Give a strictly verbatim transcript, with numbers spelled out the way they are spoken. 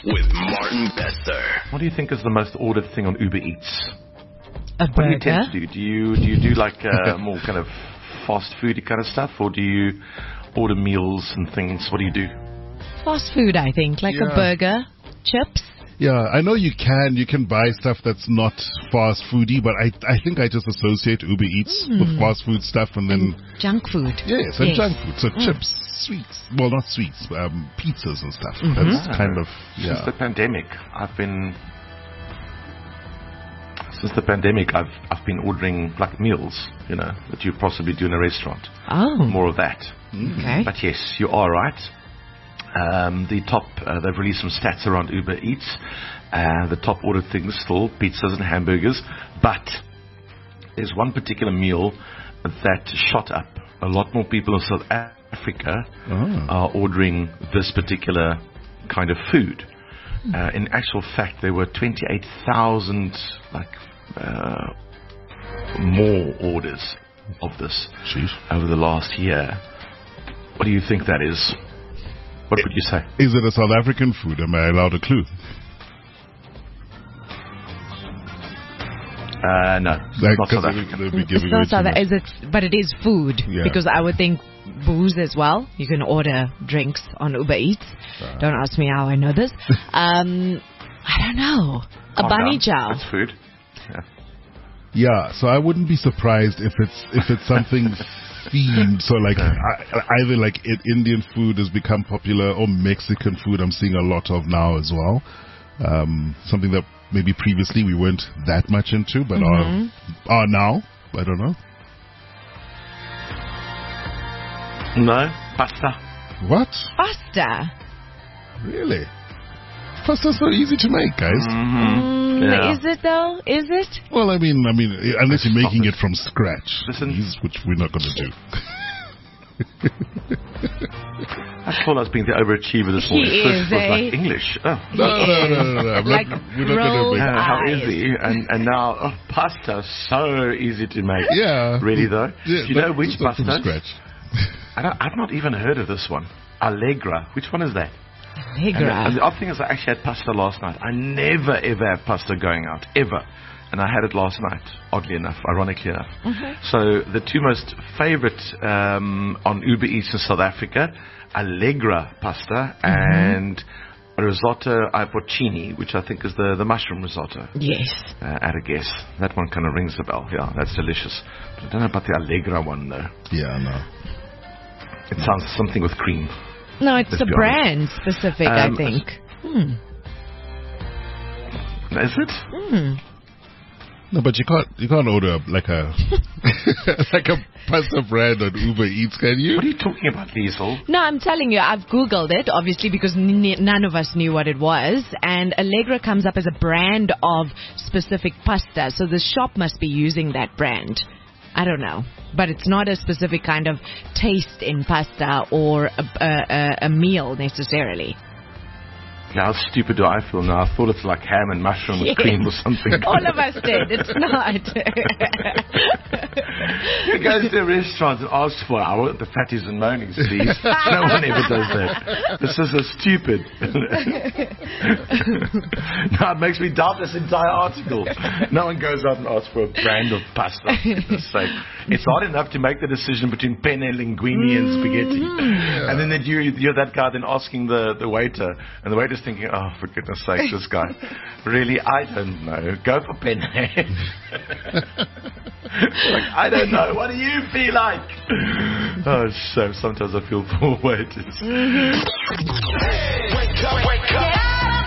with Martin Bester. What do you think is the most ordered thing on Uber Eats? A What do you burger. tend to do? Do you do you do like uh, more kind of fast foody kind of stuff, or do you order meals and things? What do you do? Fast food, I think, like Yeah. a burger, chips. Yeah, I know you can. You can buy stuff that's not fast foody, but I I think I just associate Uber Eats Mm. with fast food stuff, and then Junk food. yes, and Yes. junk food. So chips, sweets. Well, not sweets, um, pizzas and stuff. Mm-hmm. That's Ah. kind of Since yeah. the pandemic, I've been since the pandemic, I've I've been ordering like meals, you know, that you possibly do in a restaurant. Oh, More of that. okay. But yes, you are right. Um, the top, uh, they've released some stats around Uber Eats. Uh, the top ordered things still pizzas and hamburgers, but there's one particular meal that shot up. A lot more people in South Africa Oh. are ordering this particular kind of food. Uh, in actual fact, there were twenty-eight thousand like uh, more orders of this Jeez. over the last year. What do you think that is? What would you say? Is it a South African food? Am I allowed a clue? Uh, no, Like, not 'cause South they- African. they'll be It's giving not it to South, me. is it? But it is food Yeah. because I would think booze as well. You can order drinks on Uber Eats. Uh. Don't ask me how I know this. um, I don't know. A Calm bunny down. chow. It's food. Yeah. Yeah, so I wouldn't be surprised if it's if it's something themed. So like I, either like it, Indian food has become popular, or Mexican food. I'm seeing a lot of now as well. Um, something that maybe previously we weren't that much into, but Mhm. are are now. I don't know. No, pasta. What? Pasta. Really? Pasta's so easy to make, guys. Mm-hmm. Mm, Yeah. Is it though? Is it? Well, I mean, I mean, unless you're Stop making it. it from scratch, Listen. which we're not going to do. I thought I was being the overachiever this He morning. First is, it was eh? like English. Oh. No, no, no, no, no. I'm Like not, we're not going to rolled make. Yeah, how eyes. easy. And, and now, oh, pasta, so easy to make. Yeah. Really, though? Yeah, Do you know not- which not from pasta? scratch. I don't, I've not even heard of this one. Allegra. Which one is that? And the, and Allegra. the odd thing is I actually had pasta last night. I never, ever have pasta going out. Ever. And I had it last night, oddly enough, ironically enough. So the two most favorite um, on Uber Eats in South Africa, Allegra pasta and risotto ai porcini, which I think is the, the mushroom risotto. Yes. Uh, at a guess. That one kind of rings a bell. Yeah, that's delicious. But I don't know about the Allegra one, though. Yeah, no. It sounds something with cream. No, it's Let's a be brand specific, I Um, think. Hmm. Is it? Hmm. No, but you can't you can't order like a like a pasta brand on Uber Eats, can you? What are you talking about, Liesel? No, I'm telling you, I've Googled it, obviously, because n- n- none of us knew what it was. And Allegra comes up as a brand of specific pasta. So the shop must be using that brand. I don't know. But it's not a specific kind of taste in pasta or a, a, a, a meal necessarily. How stupid do I feel now? I thought it's like ham and mushroom with Yes. cream or something. All of us did. It's not. Who goes to a restaurant and asks for, I want the fatties and monies, please? No one ever does that. This is so stupid. Now it makes me doubt this entire article. No one goes out and asks for a brand of pasta. For goodness sake. It's hard enough to make the decision between penne, linguine, and spaghetti. Mm-hmm. And then that you, you're that guy then asking the, the waiter, and the waiter's thinking, oh, for goodness sake, this guy. Really, I don't know. Go for penne. Like, I don't know. What do you feel like? Oh, so sometimes I feel poor waiters. Wake up, wake up.